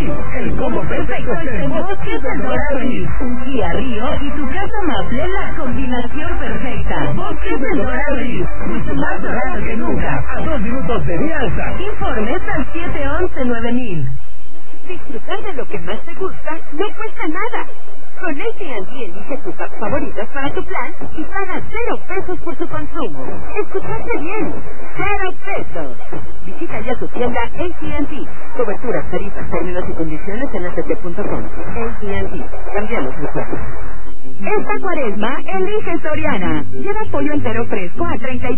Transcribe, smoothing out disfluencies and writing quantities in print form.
El combo perfecto es en Bosques del Dorado Elite. Un Kia Rio y tu casa Maple, la combinación perfecta. Bosques del Dorado Elite, mucho más dorado que nunca. A 2 minutos de Vía Alta. Informes al 711-9000. Disfrutar de lo que más te gusta no cuesta nada. Con AT&T elige tus apps favoritas para tu plan y paga 0 pesos por su consumo. ¿Escuchaste bien? 0 pesos. Visita ya tu tienda AT&T. Coberturas, tarifas, términos y condiciones en att.com. AT&T. Cambiamos el juego. Esta Cuaresma, elige Soriana. Lleva pollo entero fresco a 30